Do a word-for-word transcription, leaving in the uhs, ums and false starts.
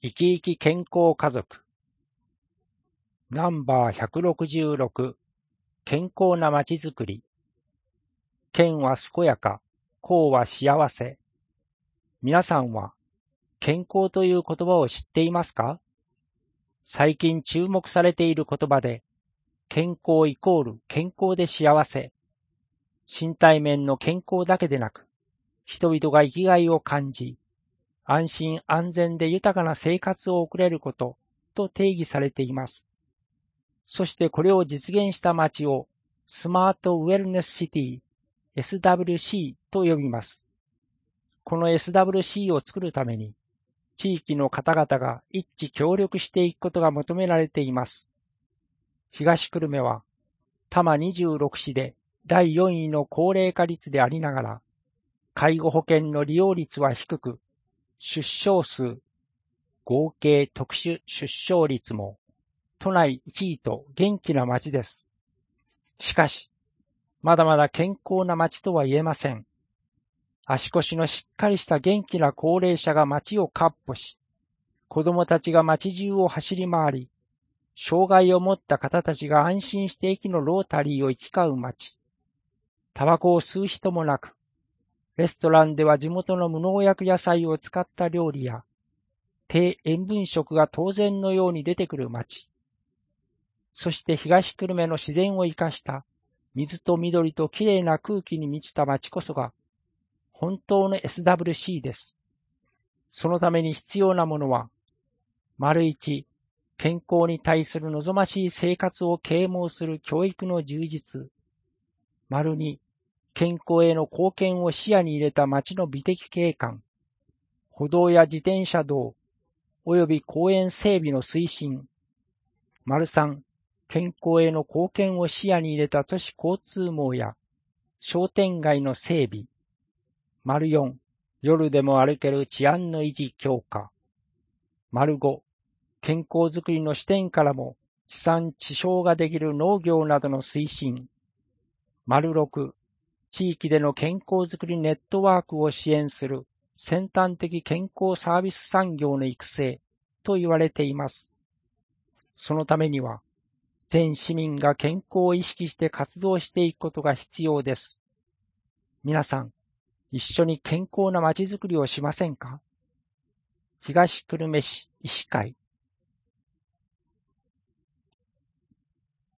生き生き健康家族ナンバーひゃくろくじゅうろく健康なまちづくり。健は健やか、康は幸せ。皆さんは健康という言葉を知っていますか？最近注目されている言葉で、健康イコール健康で幸せ。身体面の健康だけでなく、人々が生きがいを感じ、安心安全で豊かな生活を送れることと定義されています。そしてこれを実現した街をスマートウェルネスシティ エスダブリューシー と呼びます。この エスダブリューシー を作るために地域の方々が一致協力していくことが求められています。東久留米は多摩にじゅうろく市でだいよんいの高齢化率でありながら、介護保険の利用率は低く、出生数、合計特殊出生率も都内いちいと元気な町です。しかし、まだまだ健康な町とは言えません。足腰のしっかりした元気な高齢者が町を闊歩し、子供たちが町中を走り回り、障害を持った方たちが安心して駅のロータリーを行き交う町。タバコを吸う人もなく、レストランでは地元の無農薬野菜を使った料理や、低塩分食が当然のように出てくる町。そして東久留米の自然を生かした水と緑ときれいな空気に満ちた町こそが本当の エスダブリューシー です。そのために必要なものは、丸一、健康に対する望ましい生活を啓蒙する教育の充実。丸二、健康への貢献を視野に入れた町の美的景観。歩道や自転車道、及び公園整備の推進。丸三、健康への貢献を視野に入れた都市交通網や商店街の整備。丸四、夜でも歩ける治安の維持強化。丸五、健康づくりの視点からも地産地消ができる農業などの推進。丸六、地域での健康づくりネットワークを支援する先端的健康サービス産業の育成と言われています。そのためには、全市民が健康を意識して活動していくことが必要です。皆さん、一緒に健康なまちづくりをしませんか？東久留米市医師会